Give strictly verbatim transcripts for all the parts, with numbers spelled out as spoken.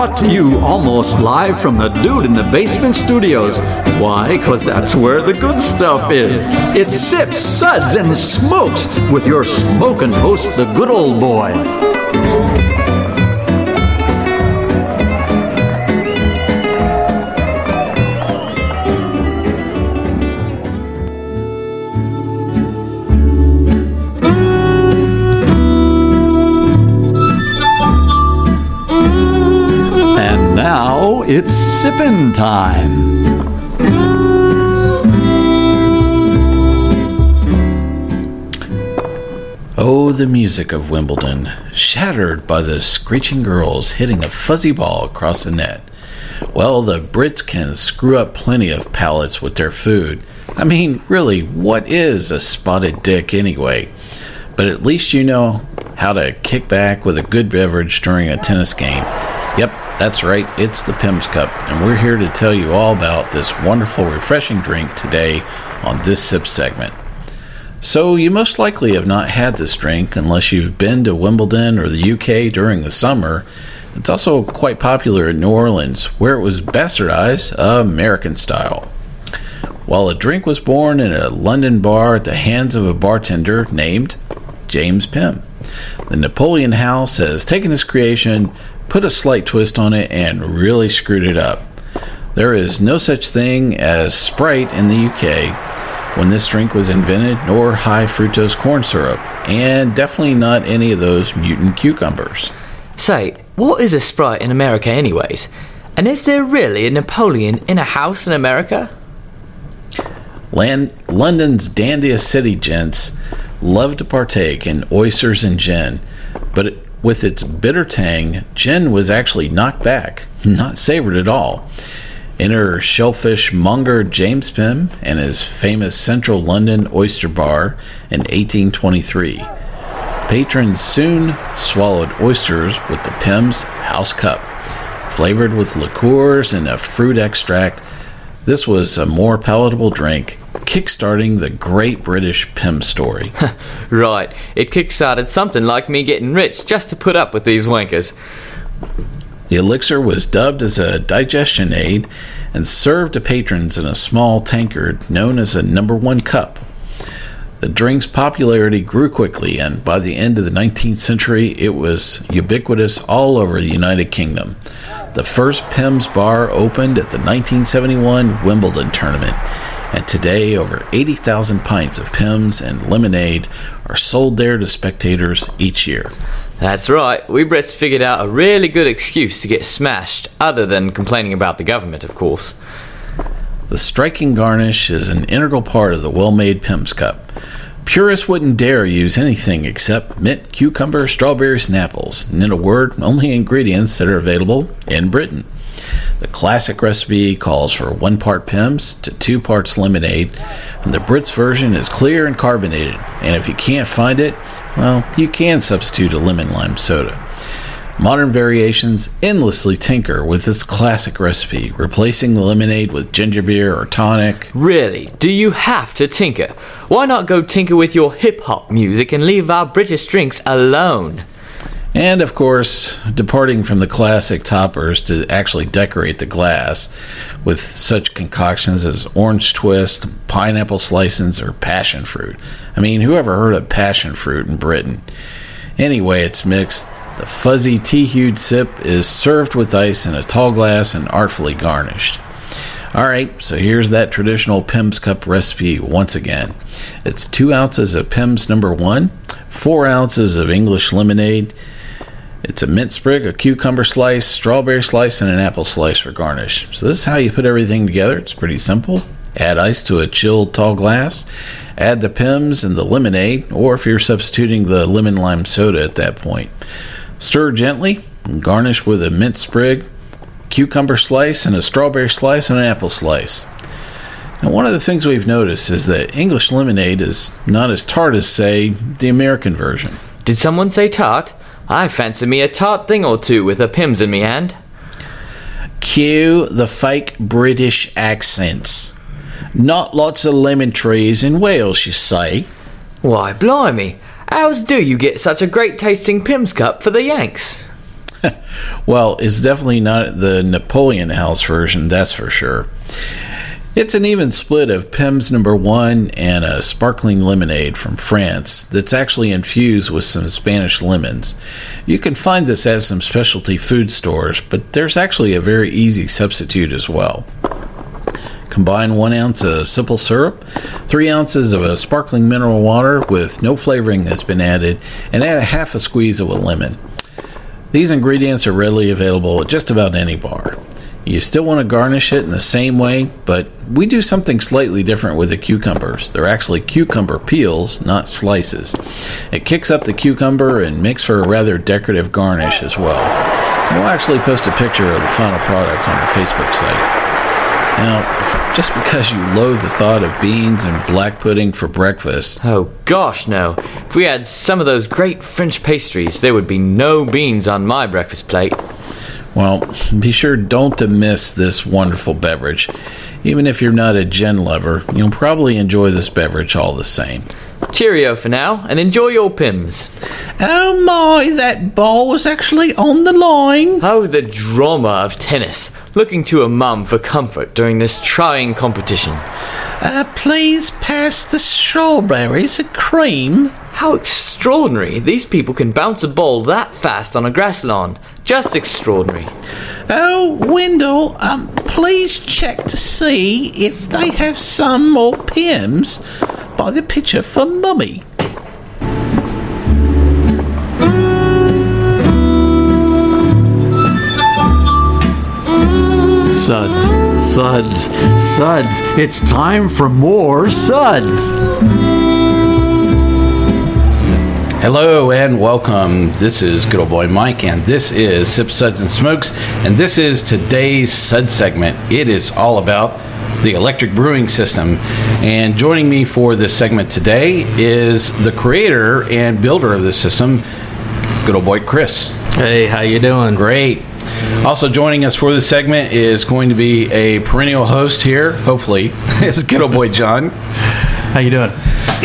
brought to you almost live from the Dude in the Basement studios. Why? Because that's where the good stuff is. It's Sips, Suds, and Smokes with your smoking host, the good old boys. Now it's sippin' time. Oh, the music of Wimbledon, shattered by the screeching girls hitting a fuzzy ball across the net. Well, the Brits can screw up plenty of palates with their food. I mean, really, what is a spotted dick anyway? But at least you know how to kick back with a good beverage during a tennis game. Yep, that's right, it's the Pimm's Cup, and we're here to tell you all about this wonderful, refreshing drink today on this Sip segment. So, you most likely have not had this drink unless you've been to Wimbledon or the U K during the summer. It's also quite popular in New Orleans, where it was bastardized American style. While a drink was born in a London bar at the hands of a bartender named James Pimm. The Napoleon House has taken his creation, put a slight twist on it, and really screwed it up. There is no such thing as Sprite in the U K when this drink was invented, nor high fructose corn syrup, and definitely not any of those mutant cucumbers. Say, what is a Sprite in America anyways? And is there really a Napoleon in a house in America? Land- London's dandiest city gents love to partake in oysters and gin, but it with its bitter tang, gin was actually knocked back, not savored at all. Enter shellfish monger James Pimm and his famous Central London oyster bar in eighteen twenty-three. Patrons soon swallowed oysters with the Pimm's House Cup, flavored with liqueurs and a fruit extract. This was a more palatable drink, kickstarting the great British Pimm story. Right, it kickstarted something like me getting rich just to put up with these wankers. The elixir was dubbed as a digestion aid and served to patrons in a small tankard known as a number one cup. The drink's popularity grew quickly, and by the end of the nineteenth century, it was ubiquitous all over the United Kingdom. The first Pimm's bar opened at the nineteen seventy-one Wimbledon tournament, and today over eighty thousand pints of Pimm's and lemonade are sold there to spectators each year. That's right, we Brits figured out a really good excuse to get smashed, other than complaining about the government, of course. The striking garnish is an integral part of the well-made Pimm's Cup. Purists wouldn't dare use anything except mint, cucumber, strawberries, and apples, and in a word, only ingredients that are available in Britain. The classic recipe calls for one part Pimm's to two parts lemonade, and the Brits version is clear and carbonated, and if you can't find it, well, you can substitute a lemon lime soda. Modern variations endlessly tinker with this classic recipe, replacing the lemonade with ginger beer or tonic. Really? Do you have to tinker? Why not go tinker with your hip-hop music and leave our British drinks alone? And, of course, departing from the classic toppers to actually decorate the glass with such concoctions as orange twist, pineapple slices, or passion fruit. I mean, who ever heard of passion fruit in Britain? Anyway, it's mixed. The fuzzy tea-hued sip is served with ice in a tall glass and artfully garnished. Alright, so here's that traditional Pimm's Cup recipe once again. It's two ounces of Pimm's number one, four ounces of English lemonade. It's a mint sprig, a cucumber slice, strawberry slice, and an apple slice for garnish. So this is how you put everything together. It's pretty simple. Add ice to a chilled tall glass. Add the Pimm's and the lemonade, or if you're substituting the lemon lime soda at that point. Stir gently and garnish with a mint sprig, cucumber slice, and a strawberry slice and an apple slice. Now, one of the things we've noticed is that English lemonade is not as tart as, say, the American version. Did someone say tart? I fancy me a tart thing or two with a Pimm's in me hand. Cue the fake British accents. Not lots of lemon trees in Wales, you say? Why, blimey, how's do you get such a great tasting Pimm's Cup for the Yanks? Well, it's definitely not the Napoleon House version, that's for sure. It's an even split of Pimm's number one and a sparkling lemonade from France that's actually infused with some Spanish lemons. You can find this at some specialty food stores, but there's actually a very easy substitute as well. Combine one ounce of simple syrup, three ounces of a sparkling mineral water with no flavoring that's been added, and add a half a squeeze of a lemon. These ingredients are readily available at just about any bar. You still want to garnish it in the same way, but we do something slightly different with the cucumbers. They're actually cucumber peels, not slices. It kicks up the cucumber and makes for a rather decorative garnish as well. We'll actually post a picture of the final product on our Facebook site. Now, just because you loathe the thought of beans and black pudding for breakfast... Oh gosh, no. If we had some of those great French pastries, there would be no beans on my breakfast plate. Well, be sure don't to miss this wonderful beverage. Even if you're not a gin lover, you'll probably enjoy this beverage all the same. Cheerio for now, and enjoy your Pimm's. Oh my, that ball was actually on the line. Oh, the drama of tennis. Looking to a mum for comfort during this trying competition. Uh, please pass the strawberries and cream. How extraordinary. These people can bounce a ball that fast on a grass lawn. Just extraordinary. Oh, Wendell, um, please check to see if they have some more Pimm's by the picture for Mummy. Suds, suds, suds. It's time for more suds. Hello and welcome. This is good old boy Mike, and this is Sip Suds and Smokes, and this is today's Sud segment. It is all about the electric brewing system, and joining me for this segment today is the creator and builder of this system, good old boy Chris. Hey, how you doing? Great. Also joining us for this segment is going to be a perennial host here, hopefully, is good old boy John. How you doing?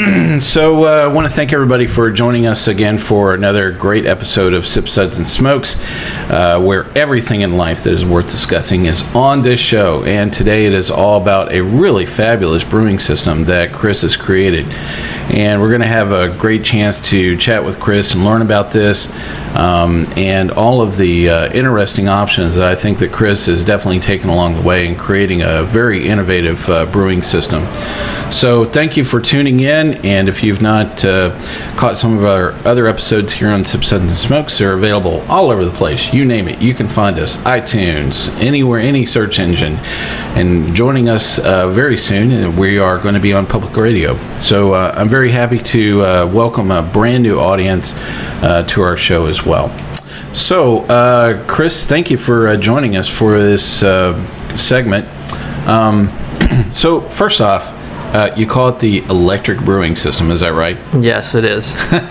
So I uh, want to thank everybody for joining us again for another great episode of Sip Suds and Smokes, uh, where everything in life that is worth discussing is on this show. And today it is all about a really fabulous brewing system that Chris has created. And we're going to have a great chance to chat with Chris and learn about this um, and all of the uh, interesting options that I think that Chris has definitely taken along the way in creating a very innovative uh, brewing system. So thank you for tuning in. And if you've not uh, caught some of our other episodes here on Sip Suds and Smokes, they're available all over the place. You name it, you can find us. iTunes, anywhere, any search engine. And joining us uh, very soon, we are going to be on public radio. So uh, I'm very happy to uh, welcome a brand new audience uh, to our show as well. So, uh, Chris, thank you for uh, joining us for this uh, segment. Um, so, first off, Uh, you call it the electric brewing system, is that right? Yes, it is.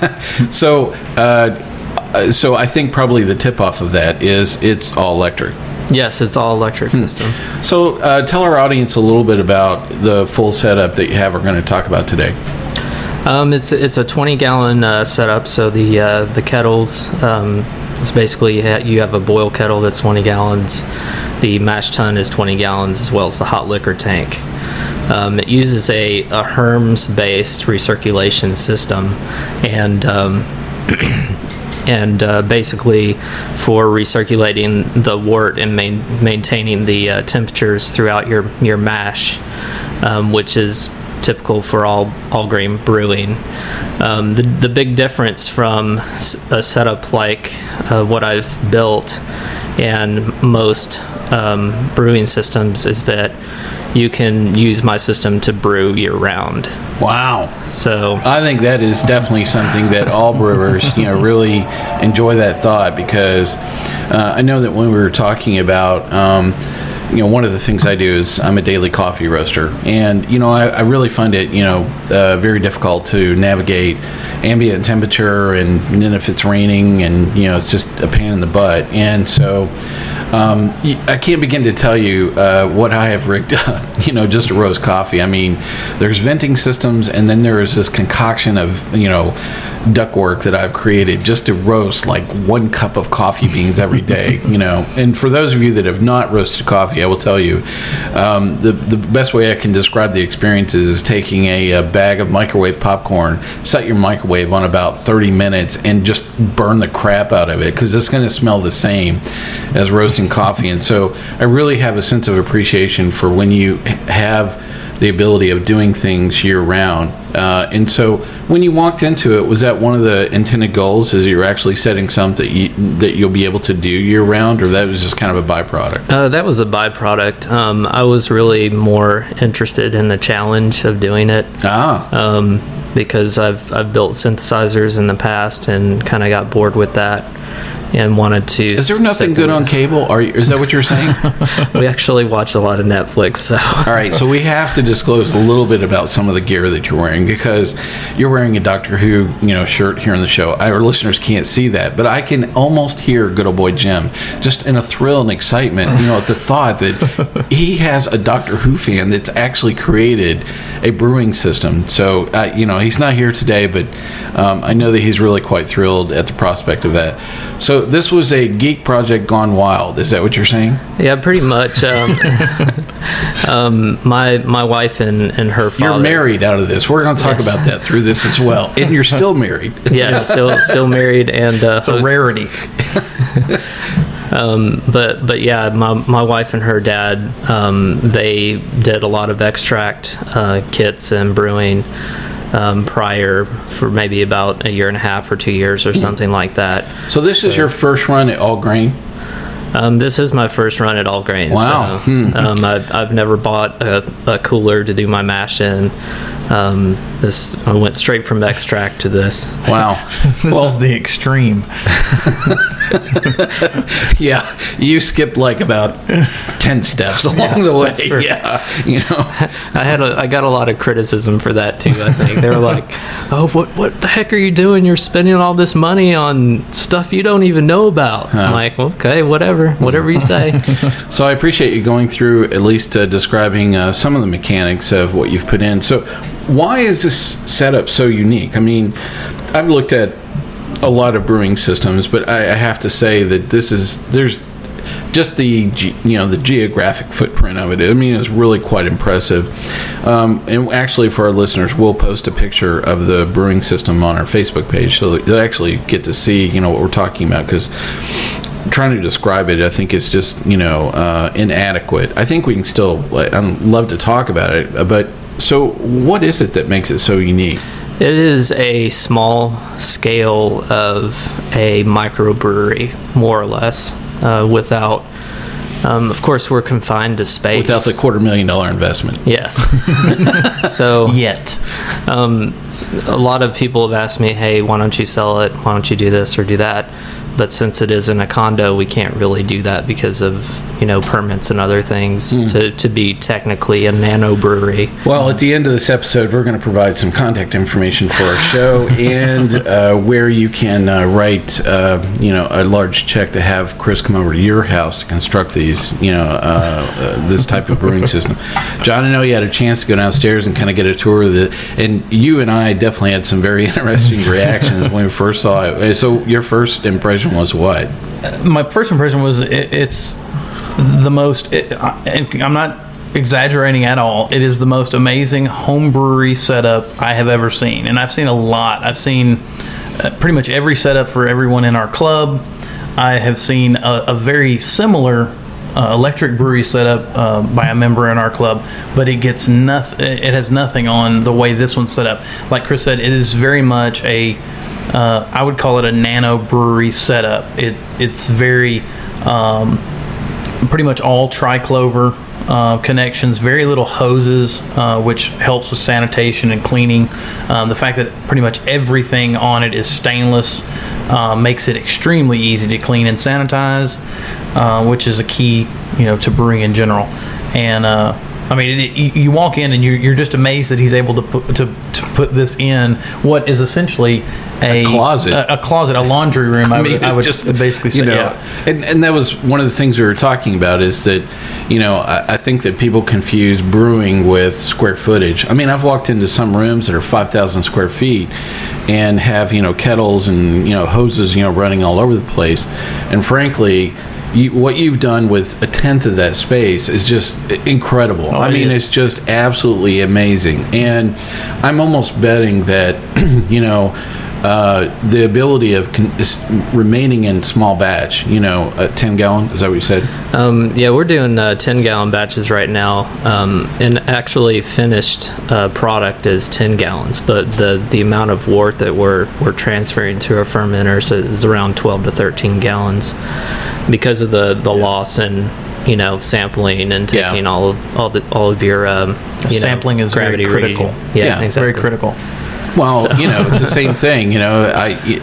so, uh, so I think probably the tip-off of that is it's all electric. Yes, it's all electric hmm. system. So, uh, tell our audience a little bit about the full setup that you have. We're going to talk about today. Um, it's it's a twenty gallon uh, setup. So the uh, the kettles. Um, it's basically you have a boil kettle that's twenty gallons. The mash tun is twenty gallons, as well as the hot liquor tank. Um, it uses a, a Herms-based recirculation system, and um, and uh, basically for recirculating the wort and main, maintaining the uh, temperatures throughout your your mash, um, which is typical for all all grain brewing. Um, the the big difference from a setup like uh, what I've built and most um, brewing systems is that you can use my system to brew year-round. Wow! So I think that is definitely something that all brewers, you know, really enjoy that thought, because uh, I know that when we were talking about, um, you know, one of the things I do is I'm a daily coffee roaster, and you know, I, I really find it, you know, uh, very difficult to navigate ambient temperature, and then if it's raining, and you know, it's just a pain in the butt, and so. Um, I can't begin to tell you uh, what I have rigged up, you know, just to roast coffee. I mean, there's venting systems, and then there is this concoction of, you know, ductwork that I've created just to roast like one cup of coffee beans every day, you know. And for those of you that have not roasted coffee, I will tell you, um, the, the best way I can describe the experience is, is taking a, a bag of microwave popcorn, set your microwave on about thirty minutes, and just burn the crap out of it, because it's going to smell the same as roasting coffee. And so I really have a sense of appreciation for when you have the ability of doing things year round. Uh, and so when you walked into it, was that one of the intended goals, is you're actually setting something that, you, that you'll be able to do year round, or that was just kind of a byproduct? Uh, that was a byproduct. Um, I was really more interested in the challenge of doing it. Ah. Um, because I've, I've built synthesizers in the past and kind of got bored with that and wanted to... Is there nothing good on cable? Are you, is that what you're saying? We actually watch a lot of Netflix, so... All right, so we have to disclose a little bit about some of the gear that you're wearing, because you're wearing a Doctor Who, you know, shirt here in the show. Our listeners can't see that, but I can almost hear good old boy Jim just in a thrill and excitement, you know, at the thought that he has a Doctor Who fan that's actually created a brewing system. So, uh, you know, he's not here today, but um, I know that he's really quite thrilled at the prospect of that. So this was a geek project gone wild. Is that what you're saying? Yeah, pretty much. Um, um, my my wife and, and her father... You're married out of this. We're going to talk Yes. about that through this as well. And you're still married. Yes, still still married, and uh, It's a host- rarity. Um, but but yeah, my my wife and her dad, um, they did a lot of extract uh, kits and brewing um, prior for maybe about a year and a half or two years or something like that. So this is your first run at All Grain? Um, this is my first run at All Grain. Wow. So, Hmm. um, I've, I've never bought a, a cooler to do my mash in. Um, this I went straight from extract to this. Wow. This is the extreme. Yeah, you skipped like about ten steps along the way. true. Yeah, you know. I had a, I got a lot of criticism for that too. I think they were like, "Oh, what what the heck are you doing? You're spending all this money on stuff you don't even know about." I'm like, "Okay, whatever, whatever you say." So I appreciate you going through at least uh, describing uh, some of the mechanics of what you've put in. So why is this setup so unique? I mean, I've looked at a lot of brewing systems, but I, I have to say that this is, there's just the ge- you know the geographic footprint of it. I mean, it's really quite impressive. Um, and actually, for our listeners, we'll post a picture of the brewing system on our Facebook page, so that they'll actually get to see, you know, what we're talking about, because trying to describe it, I think, is just, you know, uh, inadequate. I think we can still, I'd love to talk about it, but so what is it that makes it so unique? It is a small scale of a microbrewery, more or less, uh, without, um, of course, we're confined to space. Without the quarter million dollar investment. Yes. So, Yet. um, a lot of people have asked me, hey, why don't you sell it? Why don't you do this or do that? But since it is in a condo, we can't really do that because of, you know, permits and other things Mm. to, to be technically a nano brewery. Well, at the end of this episode, we're going to provide some contact information for our show and uh, where you can uh, write, uh, you know, a large check to have Chris come over to your house to construct these, you know, uh, uh, this type of brewing system. John, I know you had a chance to go downstairs and kind of get a tour of it, and you and I definitely had some very interesting reactions when we first saw it. So your first impression was what? My first impression was it, it's the most, it, I, and I'm not exaggerating at all, it is the most amazing home brewery setup I have ever seen. And I've seen a lot. I've seen uh, pretty much every setup for everyone in our club. I have seen a, a very similar uh, electric brewery setup uh, by a member in our club, but it gets nothing, it has nothing on the way this one's set up. Like Chris said, it is very much a Uh, I would call it a nano brewery setup. It, it's very, um, pretty much all triclover uh, connections, very little hoses, uh, which helps with sanitation and cleaning. Um, the fact that pretty much everything on it is stainless uh, makes it extremely easy to clean and sanitize, uh, which is a key, you know, to brewing in general. And uh, I mean, it, you, you walk in and you're, you're just amazed that he's able to put to, to put this in what is essentially a, A closet. a, a closet, a laundry room. I, I mean, would, I it's would just basically say, you know, yeah. and, and that was one of the things we were talking about is that, you know, I, I think that people confuse brewing with square footage. I mean, I've walked into some rooms that are five thousand square feet and have, you know, kettles and, you know, hoses, you know, running all over the place. And frankly, You, what you've done with a tenth of that space is just incredible. Oh, I it mean, is. it's just absolutely amazing. And I'm almost betting that, you know, uh, the ability of con- is remaining in small batch, you know, a ten gallon, is that what you said? Um, yeah, we're doing uh, ten gallon batches right now, um, and actually finished uh, product is ten gallons, but the, the amount of wort that we're we're transferring to our fermenters is around twelve to thirteen gallons because of the, the loss in, you know, sampling and Yeah. taking all of all the all of your um, you know, Sampling is very gravity critical. reading. Yeah, Yeah, exactly. Very critical. Well, So- you know, it's the same thing. You know, I, y-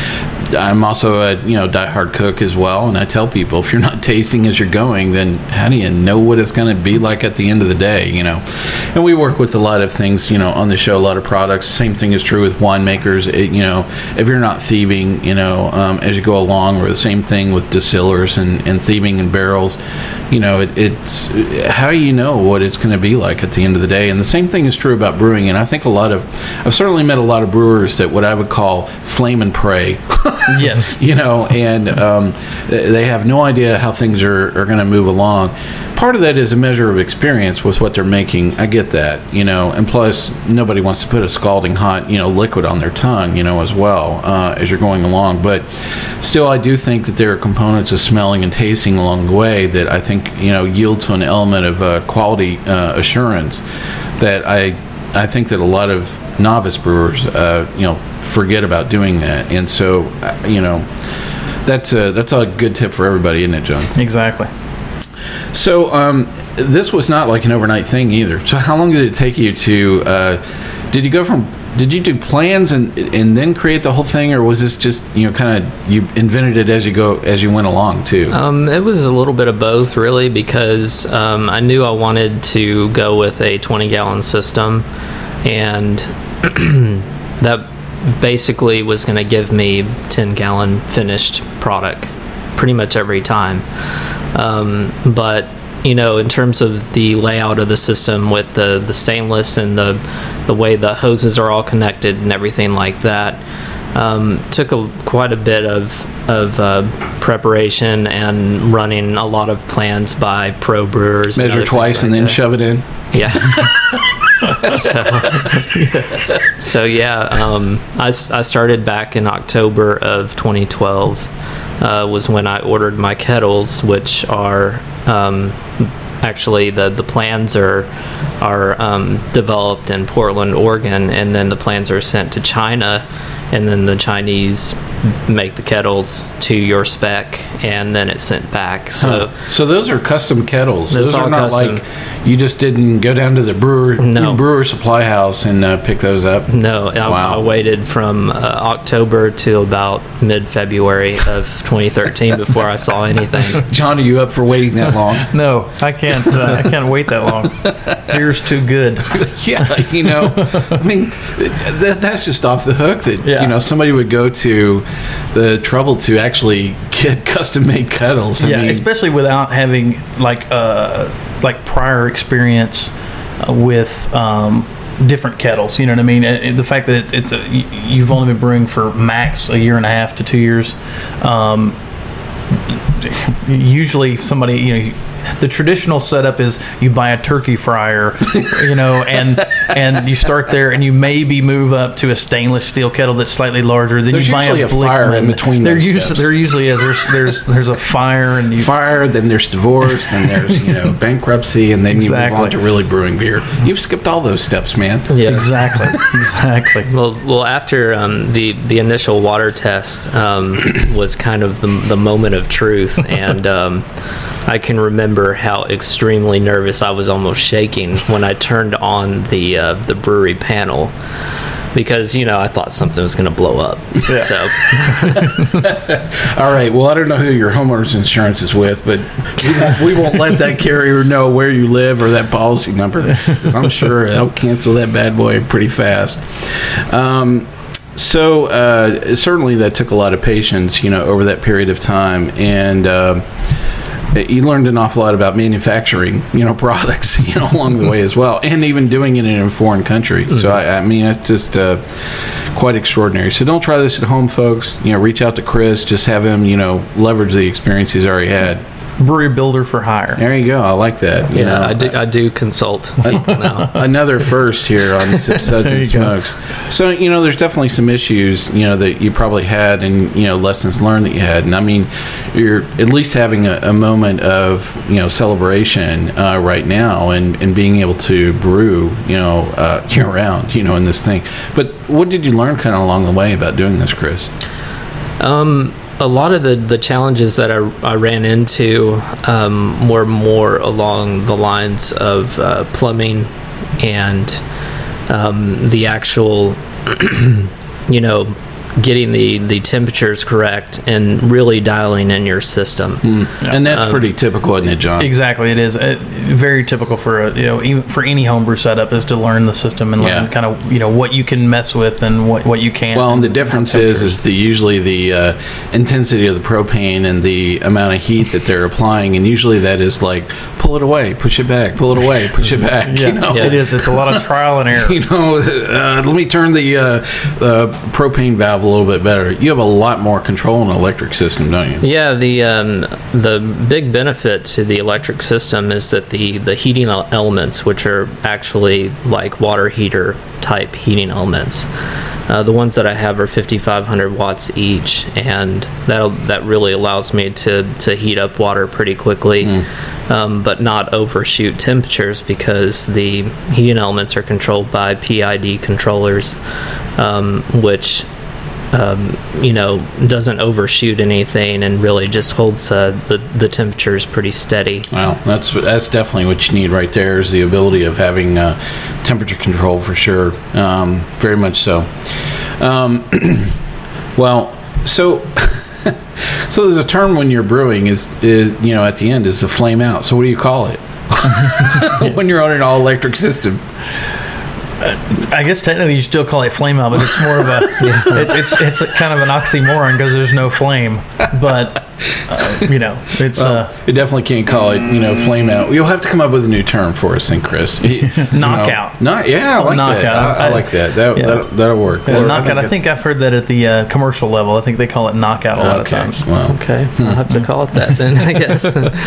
y- I'm also a you know diehard cook as well, and I tell people if you're not tasting as you're going, then how do you know what it's going to be like at the end of the day? You know, and we work with a lot of things. You know, on the show, a lot of products. Same thing is true with winemakers. It, you know, if you're not thieving, you know, um, as you go along, or the same thing with distillers and, and thieving in barrels. You know, it, it's how do you know what it's going to be like at the end of the day? And the same thing is true about brewing. And I think a lot of, I've certainly met a lot of brewers that what I would call flame and pray. Yes. You know, and um, they have no idea how things are, are going to move along. Part of that is a measure of experience with what they're making. I get that, you know, and plus nobody wants to put a scalding hot, you know, liquid on their tongue, you know, as well uh, as you're going along. But still, I do think that there are components of smelling and tasting along the way that I think, you know, yield to an element of uh, quality uh, assurance that I, I think that a lot of novice brewers, uh, you know, forget about doing that. And so, uh, you know, that's a, that's a good tip for everybody, isn't it, John? Exactly. So um, this was not like an overnight thing either. So how long did it take you to, uh, did you go from, did you do plans and and then create the whole thing, or was this just, you know, kind of, you invented it as you go, as you went along too? Um, it was a little bit of both, really, because um, I knew I wanted to go with a twenty gallon system, and that basically was going to give me ten gallon finished product pretty much every time. Um, but you know, in terms of the layout of the system with the, the stainless and the the way the hoses are all connected and everything like that, um, took a, quite a bit of of uh, preparation and running a lot of plans by pro brewers. Measure other twice things and like then that. shove it in. Yeah. so, so yeah, um, I, s- I started back in October of twenty twelve. Uh, was when I ordered my kettles, which are um, actually the the plans are are um, developed in Portland, Oregon, and then the plans are sent to China, and then the Chinese make the kettles to your spec, and then it's sent back. So. Huh. So those are custom kettles. That's Those are all not custom. like you just didn't go down to the brewer No. brewer supply house and uh, pick those up. No, I, Wow. I waited from uh, October to about mid-February of twenty thirteen before I saw anything. John, are you up for waiting that long? No, I can't. Uh, I can't wait that long. Beer's too good. Yeah, you know, I mean, that, that's just off the hook that, Yeah. you know, somebody would go to the trouble to actually get custom-made kettles. I Yeah, mean, especially without having like uh like prior experience uh, with um, different kettles. You know what I mean? Uh, the fact that it's it's a, y- you've only been brewing for max a year and a half to two years. Um, usually, somebody you know. The traditional setup is you buy a turkey fryer, you know, and and you start there, and you maybe move up to a stainless steel kettle that's slightly larger. Then There's you buy usually a fire in Blickman. between There those usually steps. there usually is. There's there's there's a fire, and you fire, then there's divorce, then there's, you know, bankruptcy, and then you move Exactly. on to really brewing beer. You've skipped all those steps, man. Yeah. exactly exactly. Well, well, after um, the the initial water test um, was kind of the the moment of truth, and um, I can remember how extremely nervous I was, almost shaking, when I turned on the uh, the brewery panel. because you know I thought something was going to blow up. Yeah. So All right. Well, I don't know who your homeowner's insurance is with, but we won't, we won't let that carrier know where you live or that policy number. 'Cause I'm sure they'll cancel that bad boy pretty fast. Um, so uh, certainly that took a lot of patience, you know, over that period of time, and uh, you learned an awful lot about manufacturing, you know, products, you know, along the way as well, and even doing it in a foreign country. Mm-hmm. So I, I mean, it's just uh, quite extraordinary. So don't try this at home, folks. You know, reach out to Chris. Just have him, you know, leverage the experience he's already had. Brewery builder for hire. There you go. I like that. You yeah, know, I do. I do consult people now. Another first here on Sip Suds and Smokes. So, you know, there's definitely some issues, you know, that you probably had, and, you know, lessons learned that you had. And I mean, you're at least having a, a moment of, you know, celebration uh, right now, and, and being able to brew, you know, uh, year round, you know, in this thing. But what did you learn kind of along the way about doing this, Chris? Um, a lot of the, the challenges that I, I ran into um, were more along the lines of uh, plumbing and um, the actual, you know, getting the, the temperatures correct and really dialing in your system. Mm. Yeah. And that's um, pretty typical, isn't it, John? Exactly, it is. It, very typical for a, you know, even for any homebrew setup is to learn the system and learn yeah. kind of, you know, what you can mess with and what, what you can't. Well, and the difference is is the usually the uh, intensity of the propane and the amount of heat that they're applying, and usually that is like pull it away, push it back, pull it away, push it back. Yeah, you know? yeah. It is. It's a lot of trial and error. You know, uh, let me turn the uh, uh, propane valve a little bit better. You have a lot more control in an electric system, don't you? Yeah, the um, the big benefit to the electric system is that the, the heating elements, which are actually like water heater type heating elements, uh, the ones that I have are fifty-five hundred watts each, and that that really allows me to, to heat up water pretty quickly, mm. um, but not overshoot temperatures, because the heating elements are controlled by P I D controllers, um, which Um, you know, doesn't overshoot anything and really just holds uh, the the temperatures pretty steady. Wow, that's that's definitely what you need right there, is the ability of having uh, temperature control for sure. Um, very much so. Um, well, so so there's a term when you're brewing is is you know at the end is the flame out. So what do you call it when you're on an all electric system? I guess technically you still call it flame out, but it's more of a yeah. it's, it's it's a kind of an oxymoron because there's no flame. But uh, you know, it's well, uh, you definitely can't call it you know flame out. You'll have to come up with a new term for us, then, Chris. Knockout. Know, not yeah, I like knockout. that. I, I like that. That yeah. that'll, that'll work. Yeah, knockout. I think, I think I've heard that at the uh, commercial level. I think they call it knockout a lot okay. of times. Well, okay, I'll have to call it that then, I guess.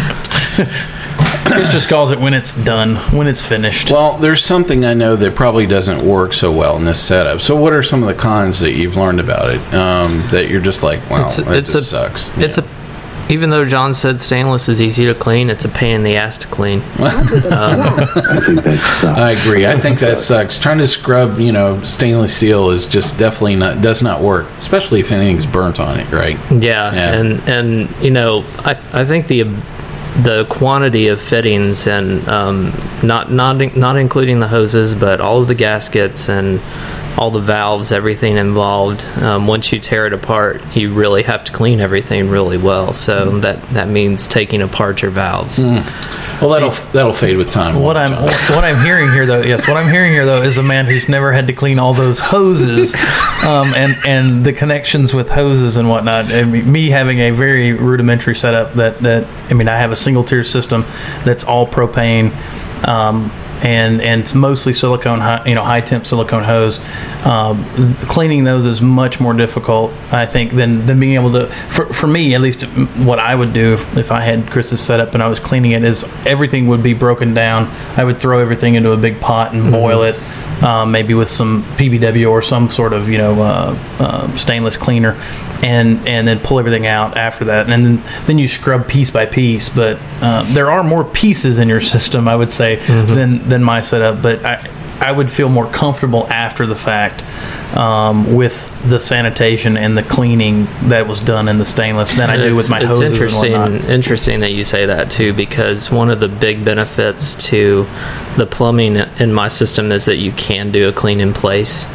Chris just calls it when it's done, when it's finished. Well, there's something I know that probably doesn't work so well in this setup. So what are some of the cons that you've learned about it um, that you're just like, wow, it's a, that it's just a, sucks? It's yeah. a, even though John said stainless is easy to clean, it's a pain in the ass to clean. um, I agree. I think that sucks. Trying to scrub, you know, stainless steel is just definitely not, does not work, especially if anything's burnt on it, right? Yeah, yeah. and, and you know, I, I think the... the quantity of fittings and um, not not not including the hoses, but all of the gaskets and all the valves, everything involved. Um, once you tear it apart, you really have to clean everything really well. So mm. that that means taking apart your valves. Mm. Well, that'll See, that'll fade with time. What I'm what I'm hearing here, though, yes, what I'm hearing here though is a man who's never had to clean all those hoses, um, and and the connections with hoses and whatnot. And me having a very rudimentary setup that that I mean, I have a single tier system that's all propane. Um, and and it's mostly silicone, high, you know, high temp silicone hose. Um, cleaning those is much more difficult, I think, than than being able to. For for me, at least, what I would do if, if I had Chris's setup and I was cleaning it is everything would be broken down. I would throw everything into a big pot and mm-hmm. boil it. Um, maybe with some P B W or some sort of you know uh, uh, stainless cleaner, and and then pull everything out after that, and then then you scrub piece by piece. But uh, there are more pieces in your system, I would say, mm-hmm. than than my setup. But I I would feel more comfortable after the fact um, with the sanitation and the cleaning that was done in the stainless than I do with my it's hoses interesting, and whatnot. Interesting that you say that too, because one of the big benefits to the plumbing in my system is that you can do a clean in place.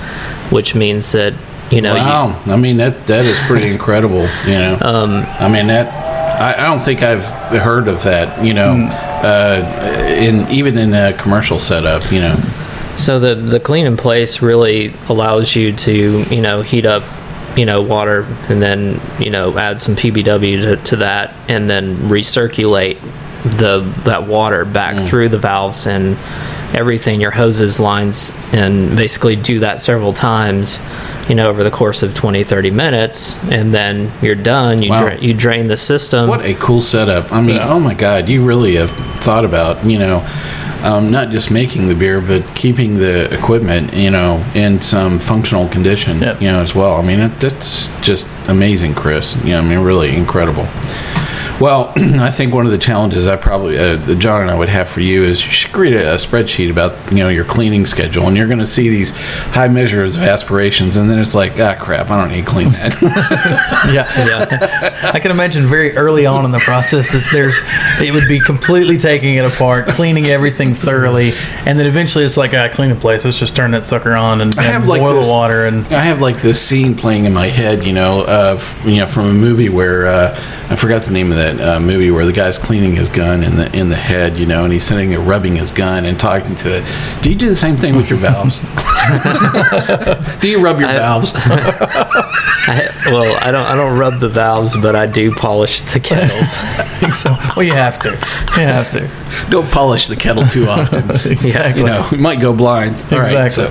which means that you know. Wow, you, I mean that that is pretty incredible. You know, um, I mean that. I, I don't think I've heard of that. You know, mm. uh, in even in a commercial setup. You know. So the the clean in place really allows you to you know heat up you know water and then you know add some P B W to, to that and then recirculate the that water back mm. through the valves and everything, your hoses, lines, and basically do that several times you know over the course of twenty, thirty minutes, and then you're done. You wow. dra- you drain the system. What a cool setup. I mean, yeah. oh my God, you really have thought about you know um, not just making the beer but keeping the equipment you know in some functional condition yep. you know as well. I mean it, that's just amazing, Chris. You know, I mean really incredible. Well, I think one of the challenges I probably, uh, John and I would have for you is you should create a, a spreadsheet about, you know, your cleaning schedule, and you're going to see these high measures of aspirations, and then it's like, ah, crap, I don't need to clean that. yeah, yeah. I can imagine very early on in the process, is there's, it would be completely taking it apart, cleaning everything thoroughly, and then eventually it's like, ah, clean the place, let's just turn that sucker on and, and like boil this, the water. And I have like this scene playing in my head, you know, of, you know, from a movie where, uh, I forgot the name of that uh, movie where the guy's cleaning his gun in the in the head, you know, and he's sitting there rubbing his gun and talking to it. Do you do the same thing with your valves? Do you rub your I, valves? I, well, I don't. I don't rub the valves, but I do polish the kettles. so, well, you have to. You have to. Don't polish the kettle too often. Exactly. You know, we might go blind. All exactly.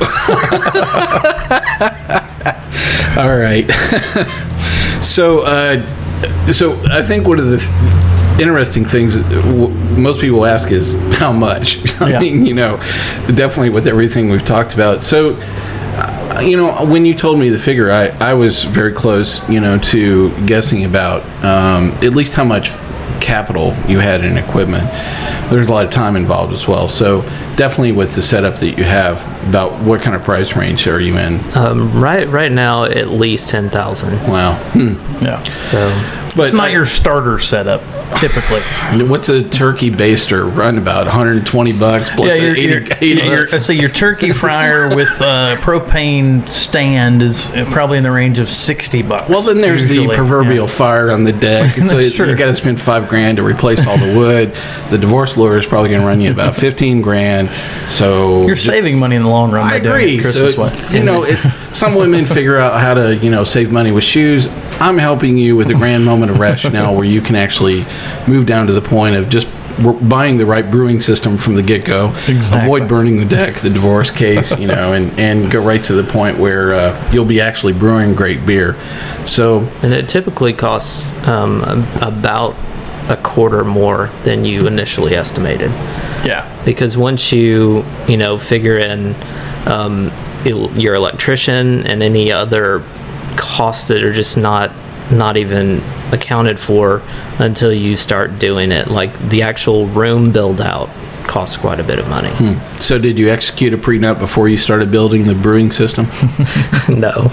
Right, so. All right. so. Uh, So I think one of the th- interesting things that w- most people ask is how much. I yeah. mean, you know, definitely with everything we've talked about. So, uh, you know, when you told me the figure, I, I was very close, you know, to guessing about um, at least how much capital you had in equipment. There's a lot of time involved as well. So definitely with the setup that you have, about what kind of price range are you in? Um, right, right now, at least ten thousand. Wow. Hmm. Yeah. So, but it's not I, your starter setup typically. What's a turkey baster run about? one hundred twenty bucks plus yeah, your, eighty, your, eighty. Your, let's say your turkey fryer with uh, propane stand is probably in the range of sixty bucks. Well, then there's usually. the proverbial yeah. fire on the deck. That's so it, true. You got to spend five grand to replace all the wood. The divorce lawyer is probably going to run you about fifteen grand. So you're saving money in the long run. I agree. So it, you know, it's some women figure out how to you know save money with shoes. I'm helping you with a grand moment of rationale where you can actually move down to the point of just buying the right brewing system from the get-go, exactly. avoid burning the deck, the divorce case, you know, and, and go right to the point where uh, you'll be actually brewing great beer. So, and it typically costs um, about a quarter more than you initially estimated. Yeah. Because once you, you know, figure in um, it, your electrician and any other costs that are just not not even accounted for until you start doing it, like the actual room build out costs quite a bit of money. Hmm. So did you execute a prenup before you started building the brewing system? No.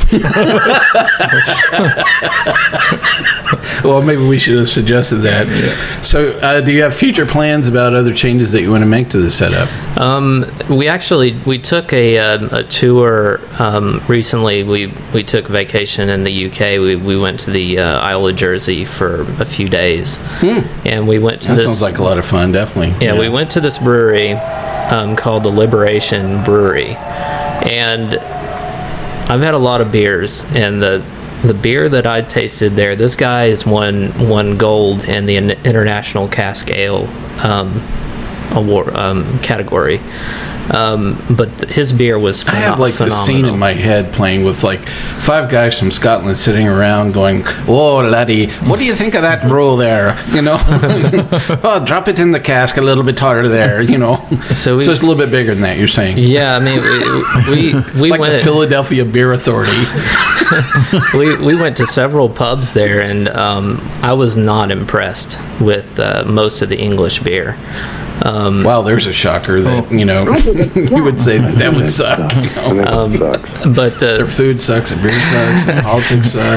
Well, maybe we should have suggested that. Yeah. So uh, do you have future plans about other changes that you want to make to the setup? Um, we actually, we took a, a, a tour um, recently. We we took vacation in the U K. We we went to the uh, Isle of Jersey for a few days. Hmm. And we went to that this... That sounds like a lot of fun, definitely. Yeah, yeah. We went to this brewery um, called the Liberation Brewery. And I've had a lot of beers, and the the beer that I tasted there, this guy has won won gold in the International Cask Ale um, award um, category. Um, but th- his beer was phen- I have like phenomenal. the scene in my head playing with like five guys from Scotland sitting around going, "Whoa, laddie, what do you think of that brew there? You know, oh, drop it in the cask a little bit harder there. You know, so, we, so it's a little bit bigger than that. You're saying? Yeah, I mean, we we, we like went the Philadelphia Beer Authority. we we went to several pubs there, and um, I was not impressed with uh, most of the English beer. Um, Wow, there's a shocker that, you know, you would say that that would suck. You know? um, but uh, Their food sucks, and beer sucks, and politics suck.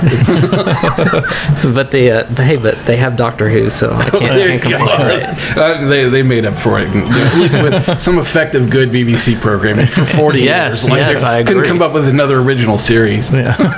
but they, uh, they, but they have Doctor Who, so I can't, There can't you complain. go. Right? Uh, they, they made up for it, at least with some effective, good B B C programming for forty Yes, years. Like yes, they I couldn't agree. come up with another original series.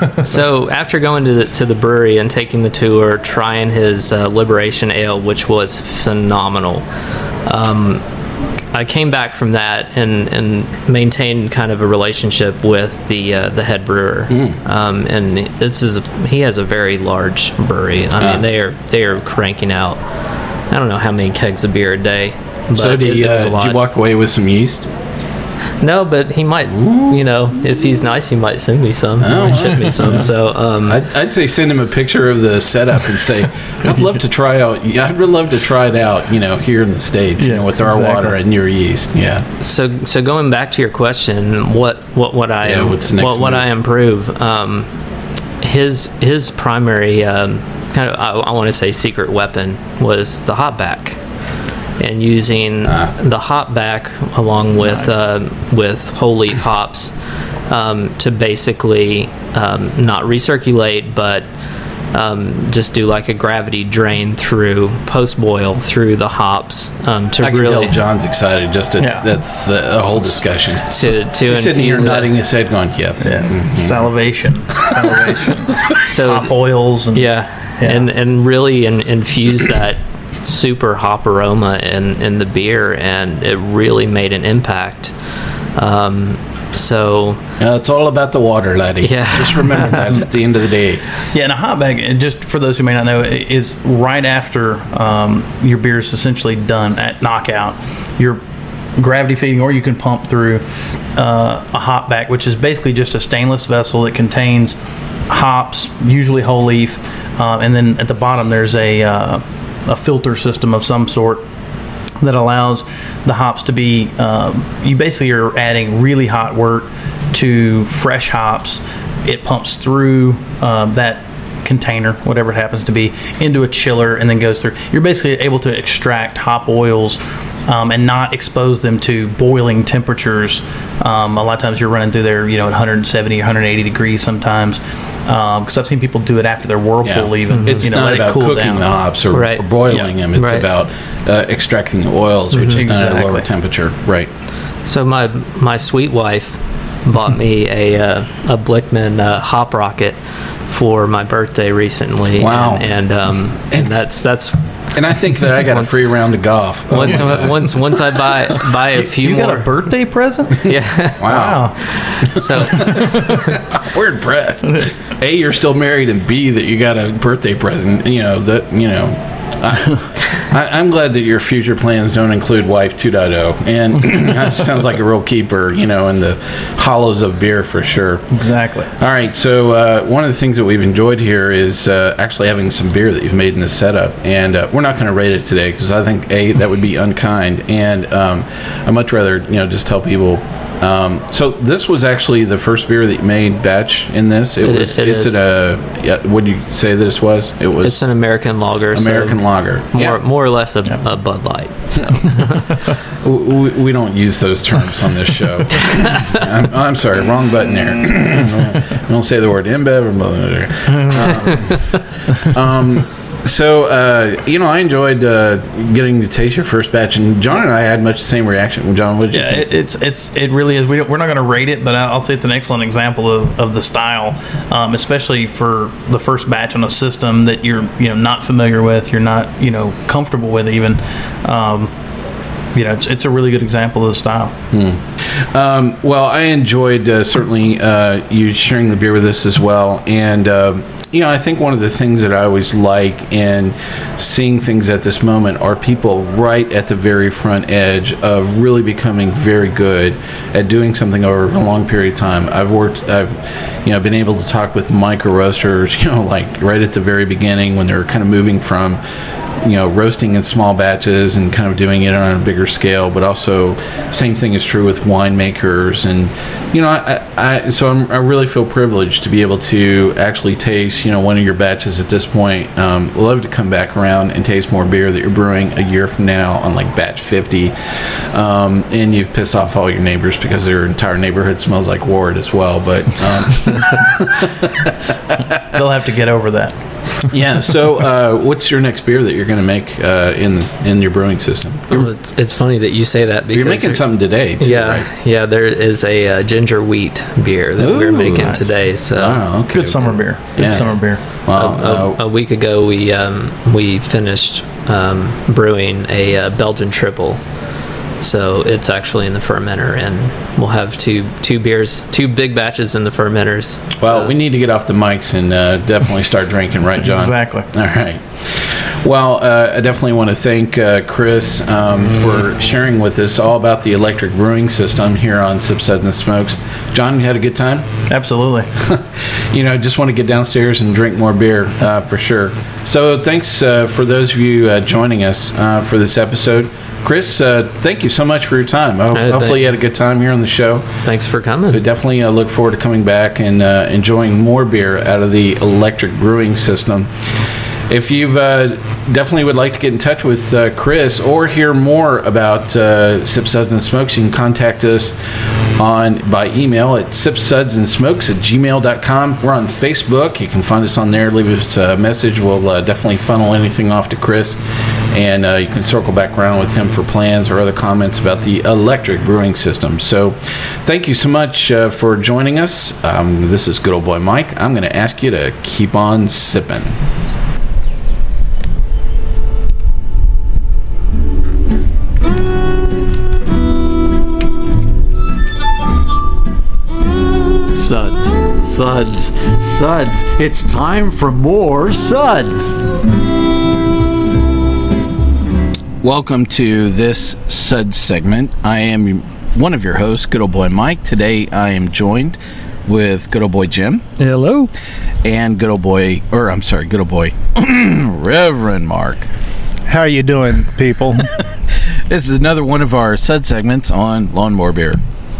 So after going to the, to the brewery and taking the tour, trying his uh, Liberation Ale, which was phenomenal, um, I came back from that and, and maintained kind of a relationship with the uh, the head brewer. Mm. Um, and this is a, he has a very large brewery. I mean, Ah. they are they are cranking out, I don't know how many kegs of beer a day. But So did, it, you, it was uh, a lot. did you walk away with some yeast? No, but he might, you know, if he's nice, he might send me some. He Oh, might ship me some. So, um, I'd, I'd say send him a picture of the setup and say, I'd love to try out. Yeah, I'd really love to try it out. You know, here in the States, you Yeah, know, with our exactly. water and your yeast. Yeah. so so going back to your question, what what what I Yeah, what's the next what what move? I improve? Um, his his primary um, kind of I, I want to say secret weapon was the hop back, and using Ah. the hop back along with uh, with whole leaf hops um, to basically um, not recirculate, but um, just do like a gravity drain through post boil through the hops um, to I can really tell John's excited just at Yeah. that the, the whole discussion. to to He's sitting here infuse nodding his head, going, "Yep." Yeah. Salivation. Salivation. so Hop oils. And, yeah, Yeah. and and really in, infuse that super hop aroma in in the beer, and it really made an impact. Um, so Uh, it's all about the water, laddie. Yeah. Just remember that at the end of the day. Yeah, and a hot bag, and just for those who may not know, i- is right after um, your beer is essentially done at knockout. You're gravity feeding, or you can pump through uh, a hop bag, which is basically just a stainless vessel that contains hops, usually whole leaf, um, and then at the bottom there's a uh, a filter system of some sort that allows the hops to be, um, you basically are adding really hot wort to fresh hops. It pumps through uh, that container, whatever it happens to be, into a chiller and then goes through. You're basically able to extract hop oils um, and not expose them to boiling temperatures. Um, a lot of times you're running through there, you know, at one seventy, one eighty degrees sometimes. Because I've seen people do it after their whirlpool, even. It's you know, not let it about cool cooking down. the hops or, Right. or boiling Yeah. them. It's Right. about uh, extracting the oils, which is done at a lower Exactly. temperature. Right. so my my sweet wife bought me a uh, a Blickman uh, hop rocket for my birthday recently. Wow. and, and um and that's that's And I think that I got a Once- free round of golf. Oh, once my God. once once I buy buy a few You more. got a birthday present? Yeah. Wow. So We're impressed. A, you're still married, and B, that you got a birthday present. You know, that, you know. I, I, I'm glad that your future plans don't include Wife two point oh. And that sounds like a real keeper, you know, in the hollows of beer for sure. Exactly. All right, so uh, one of the things that we've enjoyed here is uh, actually having some beer that you've made in this setup, and uh, we're not going to rate it today because I think a that would be unkind, and um, I'd much rather you know just tell people. Um, so this was actually the first beer that you made batch in this. It, It was. is- it it's is. in a. Yeah, what did you say that this was? It was it's an American lager. so American lager. More Yeah. more or less a, a Bud Light. So We, we don't use those terms on this show. I'm, I'm sorry, wrong button there. We don't say the word InBev or blah, blah, blah. Um, so, uh, you know, I enjoyed uh, getting to taste your first batch, and John and I had much the same reaction. John, what did you Yeah, think? it, it's it's it really is. We don't, we're not going to rate it, but I'll say it's an excellent example of, of the style, um, especially for the first batch on a system that you're you know not familiar with, you're not you know comfortable with even. Um, you know, it's it's a really good example of the style. Um, well, I enjoyed uh, certainly uh, you sharing the beer with us as well, and um, you know, I think one of the things that I always like in seeing things at this moment are people right at the very front edge of really becoming very good at doing something over a long period of time. I've worked, I've you know, been able to talk with micro roasters, you know, like right at the very beginning when they're kind of moving from you know, roasting in small batches and kind of doing it on a bigger scale, but also same thing is true with winemakers. And, you know, I, I so I'm, I really feel privileged to be able to actually taste, you know, one of your batches at this point. Um, love to come back around and taste more beer that you're brewing a year from now on like batch fifty. Um, and you've pissed off all your neighbors because their entire neighborhood smells like Ward as well. But um, they'll have to get over that. Yeah. So, uh, what's your next beer that you're going to make uh, in the, in your brewing system? Well, it's, it's funny that you say that because You're making something today, too, yeah, right? Yeah, there is a uh, ginger wheat beer that Ooh, we're making nice. today. So, Oh, okay. Good summer beer. Good Yeah. summer beer. Well, a, uh, a week ago we um, we finished um, brewing a uh, Belgian triple. So it's actually in the fermenter, and we'll have two two beers, two big batches in the fermenters. well, So- we need to get off the mics and uh, definitely start drinking, right, John? Exactly. All right. Well, uh, I definitely want to thank uh, Chris um, for sharing with us all about the electric brewing system here on Sip Suds and Smokes. John, you had a good time? Absolutely. You know, just want to get downstairs and drink more beer uh, for sure. So thanks uh, for those of you uh, joining us uh, for this episode. Chris, uh, thank you so much for your time. Oh, Uh, hopefully you had a good time here on the show. Thanks for We coming. definitely uh, look forward to coming back and uh, enjoying more beer out of the electric brewing system. If you've uh, definitely would like to get in touch with uh, Chris or hear more about uh, Sip Suds and Smokes, you can contact us on by email at sipsudsandsmokes at gmail dot com. We're on Facebook. You can find us on there. Leave us a message. We'll uh, definitely funnel anything off to Chris, and uh, you can circle back around with him for plans or other comments about the electric brewing system. So thank you so much uh, for joining us. Um, this is Good Old Boy Mike. I'm going to ask you to keep on sipping. Suds, suds, suds. It's time for more suds. Welcome to this Suds segment. I am one of your hosts, Good Old Boy Mike. Today I am joined with Good Old Boy Jim Hello. and Good Old Boy, or I'm sorry, Good Old Boy Reverend Mark. How are you doing, people? This is another one of our Suds segments on lawnmower beer.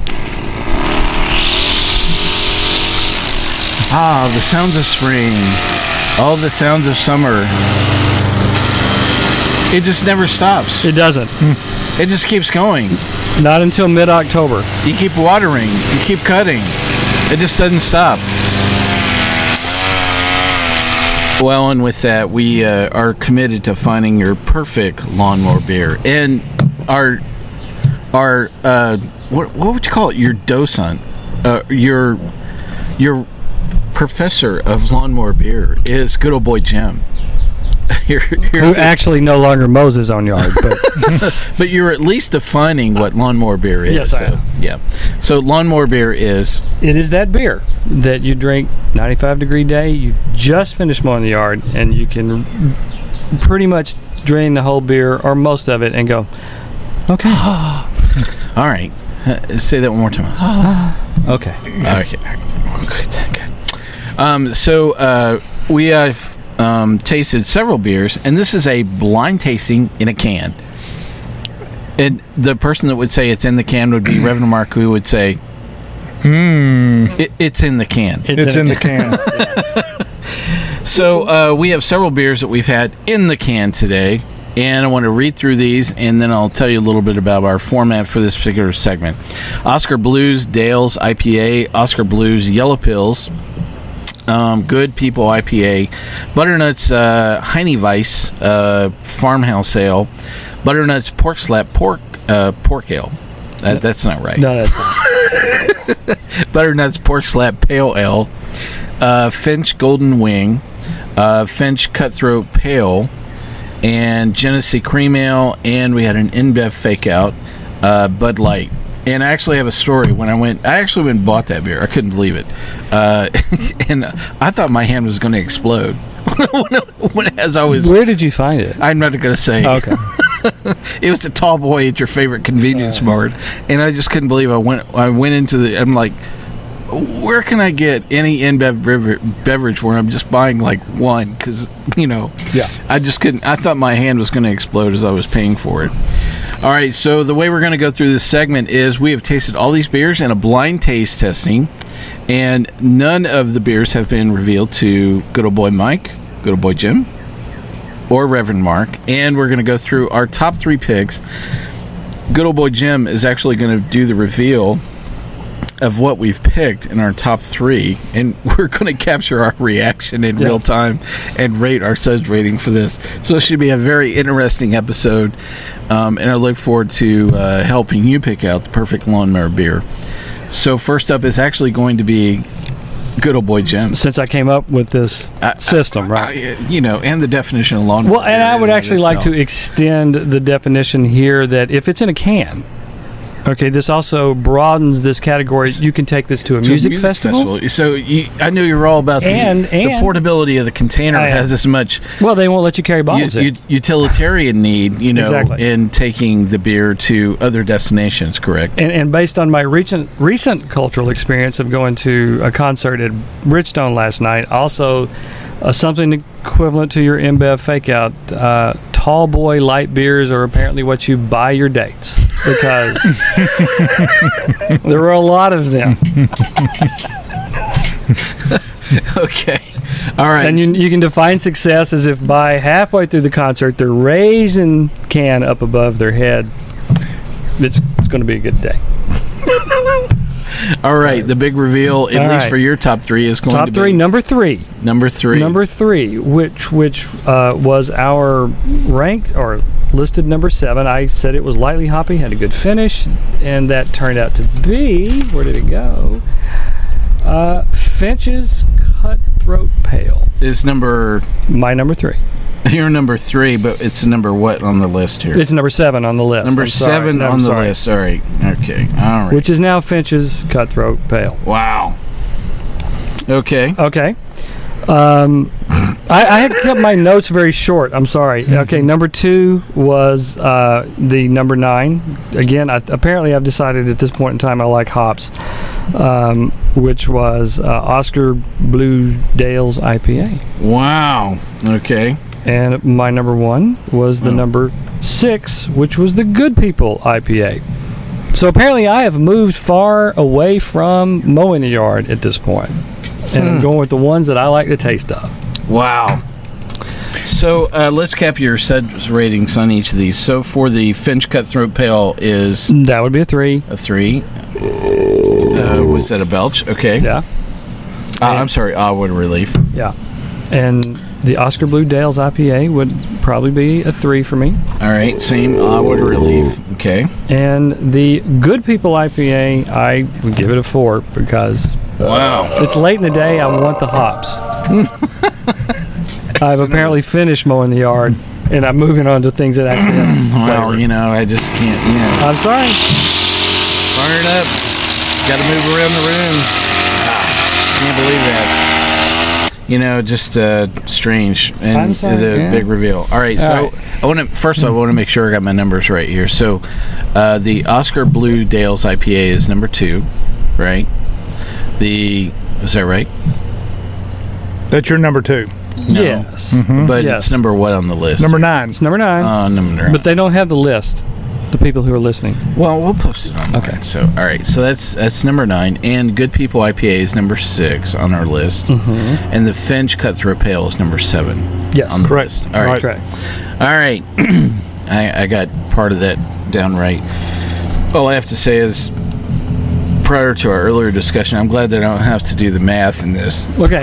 Ah, the sounds of spring. All the sounds of summer. It just never stops. It doesn't. It just keeps going. Not until mid-October. You keep watering. You keep cutting. It just doesn't stop. Well, and with that, we uh, are committed to finding your perfect lawnmower beer. And our, our uh, what, what would you call it? Your docent, uh, your, your professor of lawnmower beer is Good Old Boy Jim. Here, Who actually no longer mows his own yard, but but you're at least defining what lawnmower beer is. Yes, I so, am. Yeah. So lawnmower beer is it is that beer that you drink ninety-five degree day. You just finished mowing the yard, and you can pretty much drain the whole beer or most of it and go, okay, all right. Uh, say that one more time. okay. Okay. Good. Good. Um, so uh, we have um, tasted several beers, and this is a blind tasting in a can. And the person that would say it's in the can would be Reverend Mark, who would say, Hmm. it, "It's in the can." It's, in, the can. So uh, we have several beers that we've had in the can today, and I want to read through these, and then I'll tell you a little bit about our format for this particular segment. Oscar Blues Dale's I P A, Oscar Blues Yellow Pills, um, Good People I P A, Butternuts uh, Heineweisse uh, Farmhouse Ale, Butternuts Pork Slap Pork uh, Pork Ale. That, that's not right. No, that's not. Butternuts Pork Slap Pale Ale, uh, Finch Golden Wing, uh, Finch Cutthroat Pale, and Genesee Cream Ale, and we had an InBev Fake Out, uh, Bud Light. And I actually have a story. When I went, I actually went and bought that beer. I couldn't believe it, uh, and I thought my hand was going to explode. when, as I was, Where did you find it? I'm not going to say. Okay. It was the tall boy at your favorite convenience mart, and I just couldn't believe I went. I went into the. I'm like, where can I get any InBev bever- beverage where I'm just buying like one? Because, you know, Yeah. I just couldn't. I thought my hand was going to explode as I was paying for it. All right, so the way we're going to go through this segment is we have tasted all these beers in a blind taste testing, and none of the beers have been revealed to good old boy Mike, good old boy Jim, or Reverend Mark, and we're going to go through our top three picks. Good old boy Jim is actually going to do the reveal of what we've picked in our top three, and we're going to capture our reaction in Yeah. real time and rate our suds rating for this. So it should be a very interesting episode, um, and I look forward to uh, helping you pick out the perfect lawnmower beer. So first up is actually going to be good old boy Jim. Since I came up with this I- system, right? I- you know, and the definition of lawnmower Well, and beer I would in actually like to itself. extend the definition here that if it's in a can, okay, this also broadens this category. You can take this to a To a music, festival. So you, I know you're all about the, And- the and- portability of the container. I am. has as much Well, they won't let you carry u- bottles in. u- utilitarian need, you know, Exactly. in taking the beer to other destinations. Correct. And, and based on my recent recent cultural experience of going to a concert at Bridgestone last night, also uh, something equivalent to your InBev fake out, uh, tall boy light beers are apparently what you buy your dates, because there were a lot of them. Okay. All right. And you, you can define success as if by halfway through the concert they're raising can up above their head. It's, it's going to be a good day. all right. The big reveal, at All least right. for your top three, is going Top to three, be number three. number three. Number three, which which uh, was our ranked or listed number seven. I said it was lightly hoppy, had a good finish, and that turned out to be, where did it go? Uh, Finch's Cutthroat Pale. is number. My number three. You're number three, but it's number what on the list here? It's number seven on the list. number I'm sorry. seven No, I'm on the sorry. list. All right. Okay. All right. Which is now Finch's Cutthroat Pale. wow. Okay. Okay. Um, I, I had kept my notes very short. I'm sorry. Okay, number two was uh, the number nine. Again, I, apparently I've decided at this point in time I like hops, um, which was uh, Oscar Blue Dale's I P A. Wow. Okay. And my number one was the Oh. number six, which was the Good People I P A. So apparently I have moved far away from mowing the yard at this point. And I'm going with the ones that I like the taste of. Wow. So uh, let's cap your suds ratings on each of these. So for the Finch Cutthroat Pale is That would be a three. a three. Uh, was that a belch? Okay. Yeah. Uh, I'm sorry. Ah, what a relief. Yeah. And the Oscar Blue Dale's I P A would probably be a three for me. All right. Same. Ah, what a relief. Okay. And the Good People I P A, I would give it a four because Wow. it's late in the day. I want the hops. I've apparently finished mowing the yard, and I'm moving on to things that actually have Well, flavor. you know, I just can't. You know, I'm sorry. fire it up. Got to move around the room. Ah, can't believe that. You know, just uh, strange and I'm sorry, the yeah. big reveal. All right, so All right. I want to first. I want to make sure I got my numbers right here. So, uh, the Oscar Blue Dale's I P A is number two, right? The is that right? That's your number two. No. Yes. But Yes. it's number what on the list? Number nine. It's number nine. Uh, number. but they don't have the list, the people who are listening. Well, we'll post it on. Okay. So, all right. So that's that's number nine, and Good People I P A is number six on our list, Mm-hmm. and the Finch Cutthroat Pale is number seven. Yes. on the Correct. list. All right. Correct. All right. I, I got part of that down right. All I have to say is, prior to our earlier discussion, I'm glad that I don't have to do the math in this, Okay.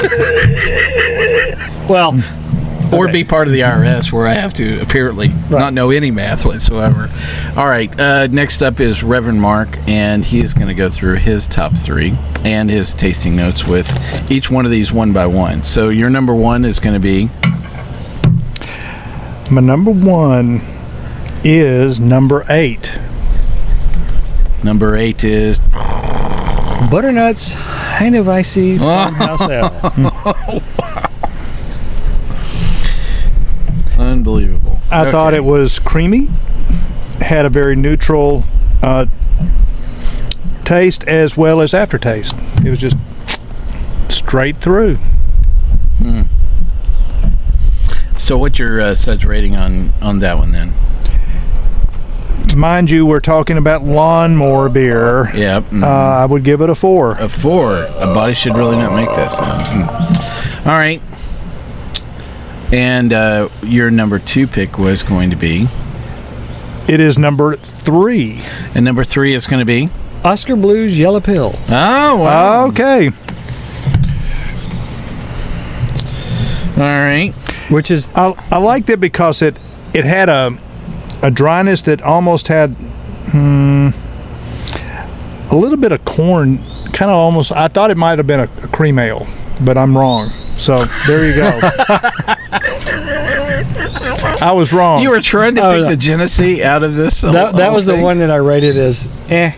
Well, or Okay. be part of the I R S where I have to apparently not know any math whatsoever. All right. Uh, next up is Reverend Mark, and he is going to go through his top three and his tasting notes with each one of these one by one. So your number one is going to be My number one is number eight. number eight is Butternut's Heineweisse Farmhouse Ale. unbelievable. I thought Okay. it was creamy, had a very neutral uh, taste as well as aftertaste. It was just straight through. Hmm. So what's your uh, suds rating on, on that one then? Mind you, we're talking about lawnmower beer. Yep. Mm-hmm. Uh, I would give it a four. A four. A body should really not make this. No. Mm. All right. And uh, your number two pick was going to be? It is number three. And number three is going to be? Oscar Blues Yellow Pill. Oh, wow. Okay. All right. Which is... I, I liked it because it, it had a... a dryness that almost had hmm, a little bit of corn, kind of almost, I thought it might have been a, a cream ale, but I'm wrong. So there you go. I was wrong. You were trying to Oh, pick no. the Genesee out of this. That, whole- that whole was the thing? one that I rated as eh.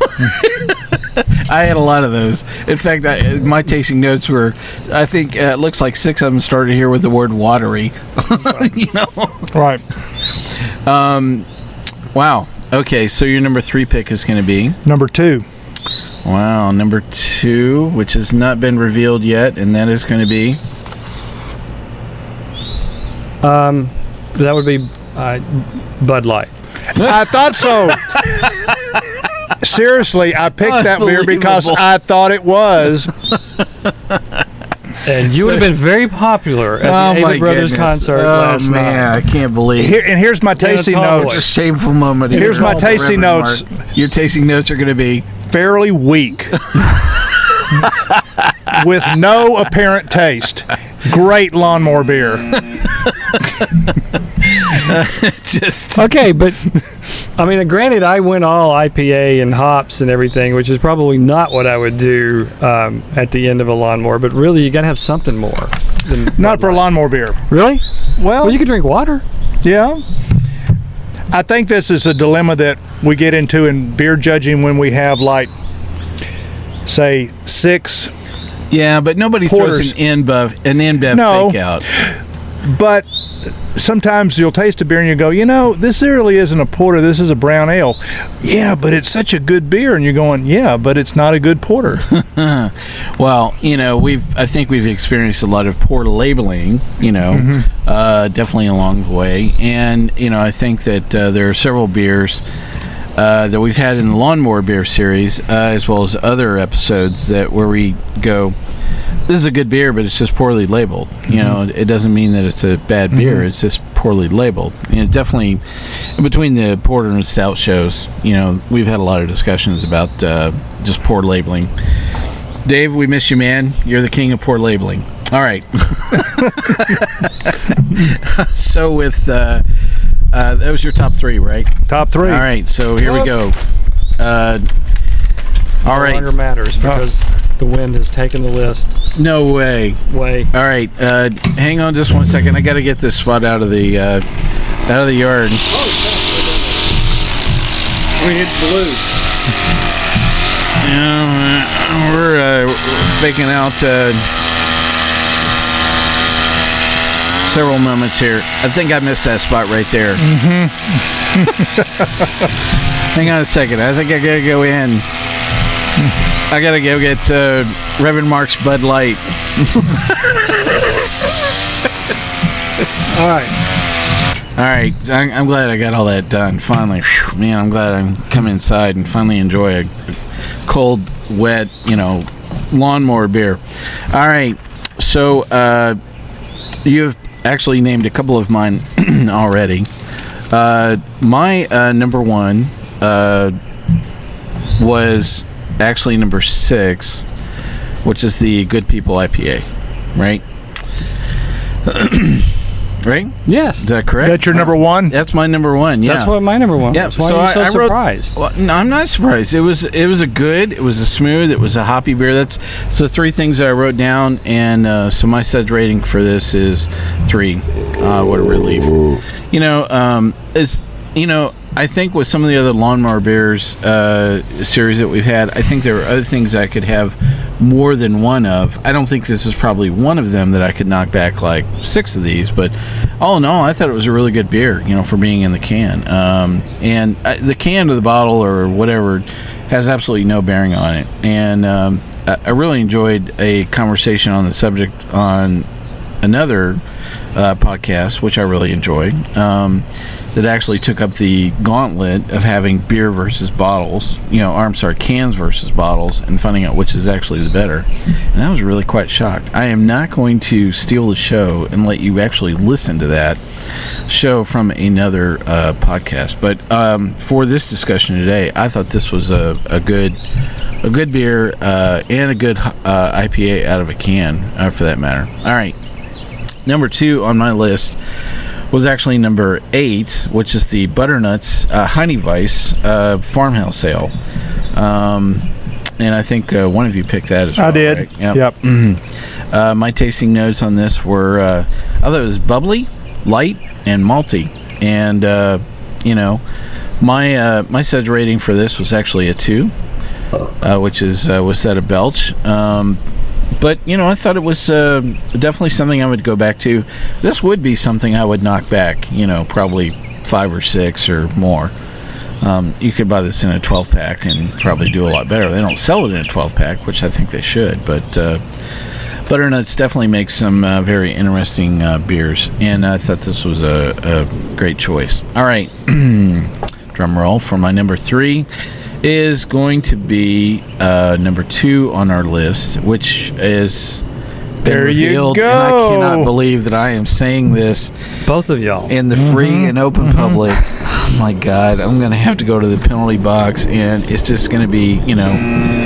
I had a lot of those. In fact, I, my tasting notes were, I think uh, it looks like six of them started here with the word watery. You know? Right. Um, wow. Okay, so your number three pick is going to be? Number two. Wow, number two, which has not been revealed yet, and that is going to be? Um, that would be uh, Bud Light. I thought so. Seriously, I picked that beer because Unbelievable. I thought it was. And you would have been very popular at Oh the my Avett Brothers goodness. concert oh, last man, night. I can't believe Here, and here's my tasting tall It's a notes. shameful moment. here. Here's my tasting Reverend notes. Mark. Your tasting notes are going to be? Fairly weak. With no apparent taste. Great lawnmower beer. Just Okay, but I mean, granted, I went all I P A and hops and everything, which is probably not what I would do um, at the end of a lawnmower. But really, you got to have something more. Than Not for a lawnmower beer. Really? Well, Well, you could drink water. yeah. I think this is a dilemma that we get into in beer judging when we have, like, say, six. yeah, but nobody Porters. throws an InBev an InBev No. fake out. But sometimes you'll taste a beer and you go, you know, this really isn't a porter. This is a brown ale. Yeah, but it's such a good beer. And you're going, yeah, but it's not a good porter. Well, you know, we've I think we've experienced a lot of poor labeling, you know, Mm-hmm. uh, definitely along the way. And, you know, I think that uh, there are several beers uh, that we've had in the Lawnmower Beer series, uh, as well as other episodes that where we go, this is a good beer, but it's just poorly labeled. You know, it doesn't mean that it's a bad beer. It's just poorly labeled. And it definitely, between the porter and stout shows, you know, we've had a lot of discussions about uh, just poor labeling. Dave, we miss you, man. You're the king of poor labeling. All right. So with uh, uh, that was your top three, right? Top three. All right. So here we go. Uh, all No right. longer matters because the wind has taken the list No way. way. All right, uh, hang on just one second. I got to get this spot out of the uh, out of the yard. We hit blue. Yeah, uh, we're uh, faking out uh, several moments here. I think I missed that spot right there. Mm-hmm. Hang on a second. I think I gotta go in. I gotta go get uh, Reverend Mark's Bud Light. All right. All right, I'm, I'm glad I got all that done. Finally, Whew, man, I'm glad I can come inside and finally enjoy a cold, wet, you know, lawnmower beer. All right, so uh, you've actually named a couple of mine already. Uh, my uh, number one uh, was actually number six, which is the Good People I P A, right? Right? Yes. Is that correct? That's your number one? That's my number one. Yeah. That's what my number one. Yeah. That's why so you're I, so I wrote- surprised. Well, no, I'm not surprised. It was it was a good. It was a smooth. It was a hoppy beer. That's so three things that I wrote down, and uh, so my suds rating for this is three. Uh, what a relief. You know, um, is you know. I think with some of the other lawnmower beers uh, series that we've had, I think there are other things I could have more than one of. I don't think this is probably one of them that I could knock back like six of these, but all in all, I thought it was a really good beer, you know, for being in the can. Um, and uh, the can or the bottle or whatever, has absolutely no bearing on it. And um, I, I really enjoyed a conversation on the subject on another uh, podcast, which I really enjoyed, um, that actually took up the gauntlet of having beer versus bottles, you know, or I'm sorry, cans versus bottles, and finding out which is actually the better. And I was really quite shocked. I am not going to steal the show and let you actually listen to that show from another uh, podcast. But um, for this discussion today, I thought this was a, a good a good beer uh, and a good uh, I P A out of a can, uh, for that matter. All right. Number two on my list was actually number eight, which is the Butternuts uh, Heineweis uh, Farmhouse Ale. Um, and I think uh, one of you picked that as well. I did. Right? Yep. Yep. Mm-hmm. Uh, my tasting notes on this were, uh, I thought it was bubbly, light, and malty. And, uh, you know, my uh, my Suds rating for this was actually a two, uh, which is, uh, was that a belch? Um But, you know, I thought it was uh, definitely something I would go back to. This would be something I would knock back, you know, probably five or six or more. Um, you could buy this in a twelve-pack and probably do a lot better. They don't sell it in a twelve-pack, which I think they should. But uh, Butternuts definitely makes some uh, very interesting uh, beers. And I thought this was a, a great choice. All right. Drum roll for my number three. Is going to be uh, number two on our list, which is been There you revealed, go. and I cannot believe that I am saying this Both of y'all. in the free and open public. Oh my God, I'm going to have to go to the penalty box, and it's just going to be, you know,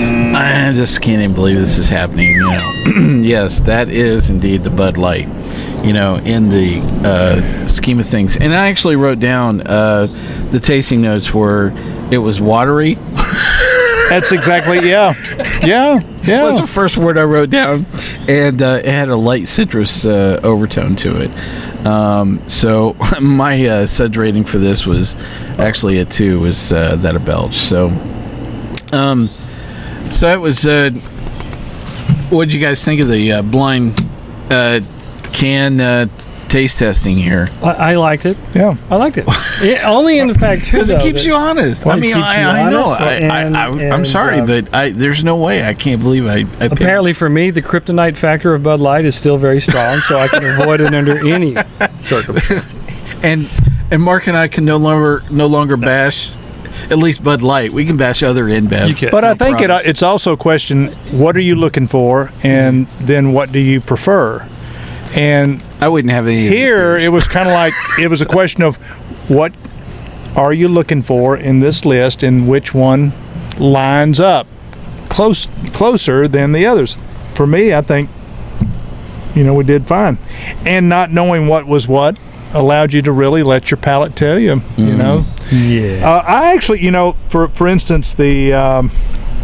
I just can't even believe this is happening. You know, yes, that is indeed the Bud Light. You know, in the uh, scheme of things, and I actually wrote down uh, the tasting notes were it was watery. That's exactly, yeah. Yeah, yeah. Was the first word I wrote down, and uh, it had a light citrus uh, overtone to it. Um, so my uh, Suds rating for this was actually a two. Was uh, that a belch? So, um, so it was. Uh, what did you guys think of the uh, blind uh, can uh, taste testing here? I, I liked it. Yeah. I liked it. it only in the fact too, Because it though, keeps that- you honest. Well, I it mean, keeps I, you I know. honest, I, and, I, I, I'm and, sorry, uh, but I, there's no way. I can't believe I. I picked- Apparently, for me, the kryptonite factor of Bud Light is still very strong, so I can avoid it under any circumstances. and and Mark and I can no longer no longer bash. At least Bud Light. We can bash other InBev. You can. But I no think it, problems. it's also a question, what are you looking for, and then what do you prefer? And I wouldn't have any. here, it was kind of like, it was a question of what are you looking for in this list, and which one lines up close closer than the others. For me, I think, you know, we did fine. And not knowing what was what allowed you to really let your palate tell you, Mm-hmm. you know. Yeah. Uh, I actually, you know, for for instance, the um,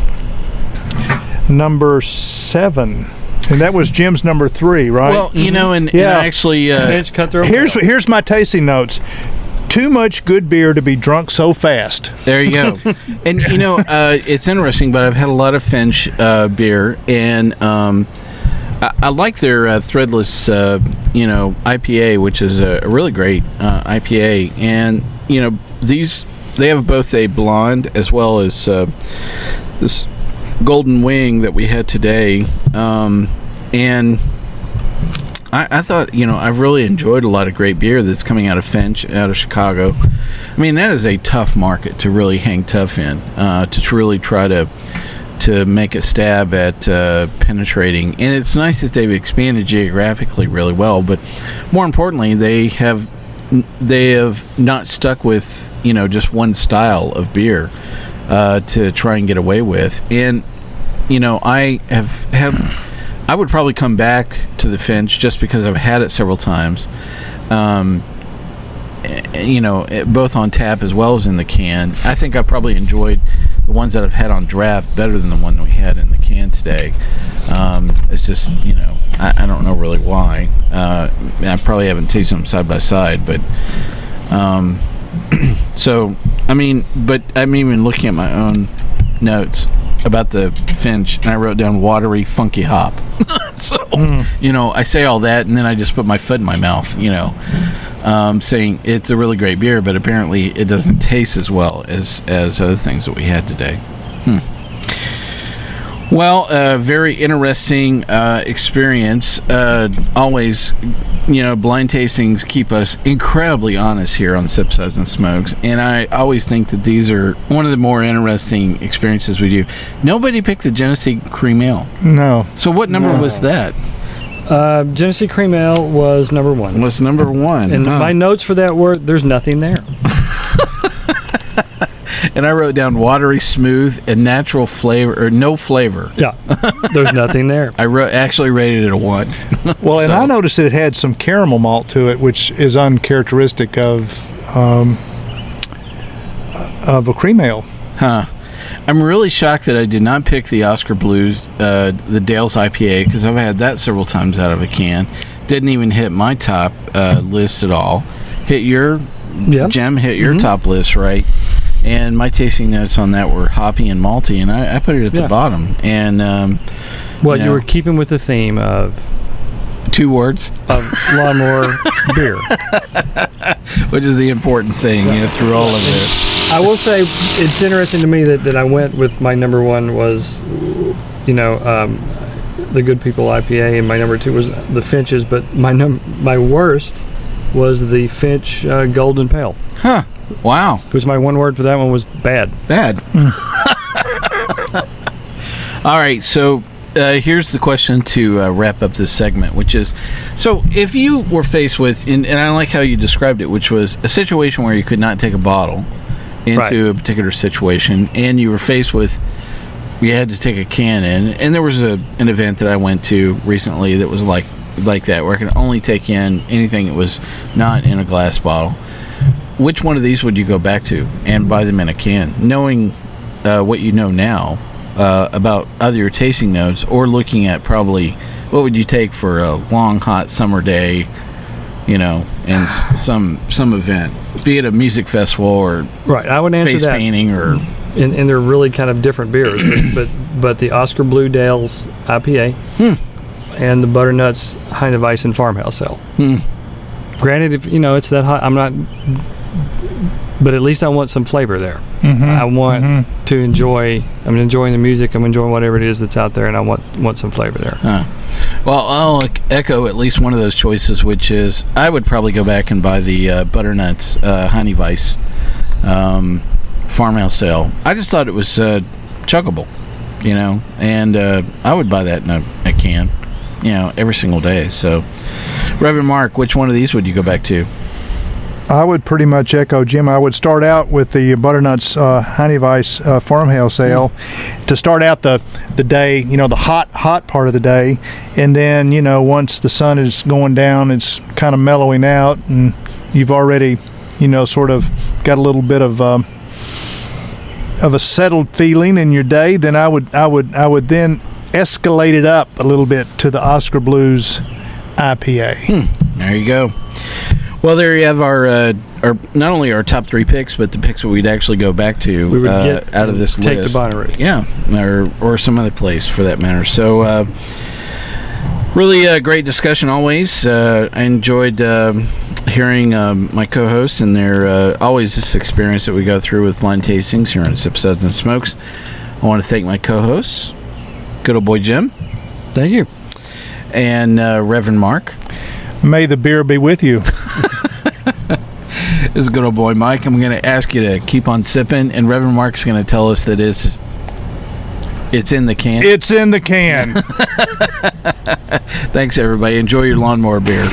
number seven, and that was Jim's number three, right? Well, you know, and, Yeah. and actually, uh, Edge cut through. here's here's my tasting notes. Too much good beer to be drunk so fast. there you go. And you know, uh, it's interesting, but I've had a lot of Finch uh, beer, and um, I, I like their uh, threadless, uh, you know, I P A, which is a, a really great uh, I P A. And you know, these they have both a blonde as well as uh, this golden wing that we had today, um, and. I, I thought, you know, I've really enjoyed a lot of great beer that's coming out of Finch, out of Chicago. I mean, that is a tough market to really hang tough in, uh, to really try to to make a stab at uh, penetrating. And it's nice that they've expanded geographically really well, but more importantly, they have they have not stuck with, you know, just one style of beer uh, to try and get away with. And, you know, I have had... I would probably come back to the Finch just because I've had it several times, um, you know, both on tap as well as in the can. I think I probably enjoyed the ones that I've had on draft better than the one that we had in the can today. Um, it's just, you know, I, I don't know really why. Uh, I probably haven't tasted them side by side, but um, so, I mean, but I'm even looking at my own notes about the Finch, and I wrote down watery, funky hop. so, mm. you know, I say all that, and then I just put my foot in my mouth, you know, um, saying it's a really great beer, but apparently it doesn't taste as well as, as other things that we had today. Well, a uh, very interesting uh, experience. Uh, always, you know, blind tastings keep us incredibly honest here on Sip, Suds, and Smokes. And I always think that these are one of the more interesting experiences we do. Nobody picked the Genesee Cream Ale. No. So what number No. was that? Uh, Genesee Cream Ale was number one. Was number one. And huh. my notes for that were, there's nothing there. And I wrote down watery, smooth, and natural flavor, or no flavor. Yeah, there's nothing there. I wrote, actually rated it a one. Well, and So- I noticed that it had some caramel malt to it, which is uncharacteristic of um, of a cream ale. Huh. I'm really shocked that I did not pick the Oscar Blues, uh, the Dale's I P A, because I've had that several times out of a can. Didn't even hit my top uh, list at all. Hit your, Yeah. Jim, hit your Mhm. top list, right? And my tasting notes on that were hoppy and malty, and I, I put it at Yeah. the bottom. And um, Well, you you, know, were keeping with the theme of two words, of lawnmower beer. which is the important thing, you know, through all of this. I will say it's interesting to me that, that I went with my number one was, you know, um, the Good People I P A, and my number two was the Finches, but my num my worst was the Finch uh, Golden Pale. Huh. Wow. Because my one word for that one was bad. Bad. All right, so uh, here's the question to uh, wrap up this segment, which is, so if you were faced with, and, and I like how you described it, which was a situation where you could not take a bottle into Right. a particular situation, and you were faced with, you had to take a can in, and there was a an event that I went to recently that was like like that, where I could only take in anything that was not in a glass bottle. Which one of these would you go back to and buy them in a can, knowing uh, what you know now uh, about either your tasting notes or looking at probably what would you take for a long, hot summer day, you know, and s- some some event, be it a music festival or Right, I would answer face that. painting or And, and they're really kind of different beers, but, but but the Oscar Blue Dale's I P A and the Butternuts Heineweisen Farmhouse Ale. Hmm. Granted, if you know it's that hot, I'm not. But at least I want some flavor there. I want to enjoy. I'm enjoying the music. I'm enjoying whatever it is that's out there, and I want want some flavor there. Huh. Well, I'll ec- echo at least one of those choices, which is I would probably go back and buy the uh, Butternuts uh, Heineweis um, Farmhouse Ale. I just thought it was uh, chuggable, you know, and uh, I would buy that in a, a can, you know, every single day. So, Reverend Mark, which one of these would you go back to? I would pretty much echo Jim. I would start out with the Butternuts uh, Heineweis uh, Farmhouse Ale to start out the, the day, you know, the hot, hot part of the day. And then, you know, once the sun is going down, it's kind of mellowing out and you've already, you know, sort of got a little bit of um, of a settled feeling in your day, then I would, I would, I would then escalate it up a little bit to the Oscar Blues I P A. Hmm. There you go. Well, there you have our, uh, our not only our top three picks, but the picks that we'd actually go back to We would uh, get out of this take list. to Bonnaroo. Yeah, or or some other place for that matter. So, uh, really uh, great discussion always. Uh, I enjoyed uh, hearing um, my co-hosts and their uh, always this experience that we go through with blind tastings here on Sip, Suds, and Smokes. I want to thank my co-hosts, good old boy Jim, Thank you. and uh, Reverend Mark. May the beer be with you. This is good old boy Mike. I'm going to ask you to keep on sipping, and Reverend Mark's going to tell us that it's it's in the can. It's in the can. Thanks, everybody. Enjoy your lawnmower beer.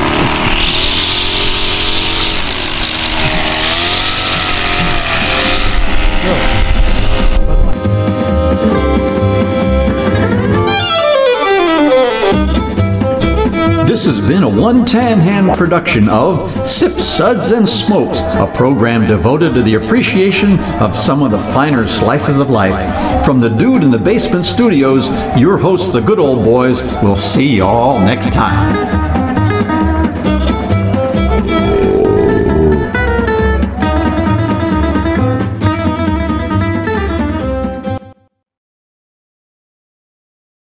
This has been a One Tan Hand production of Sip, Suds, and Smokes, a program devoted to the appreciation of some of the finer slices of life. From the Dude in the Basement Studios, your hosts, the Good Old Boys, will see y'all next time.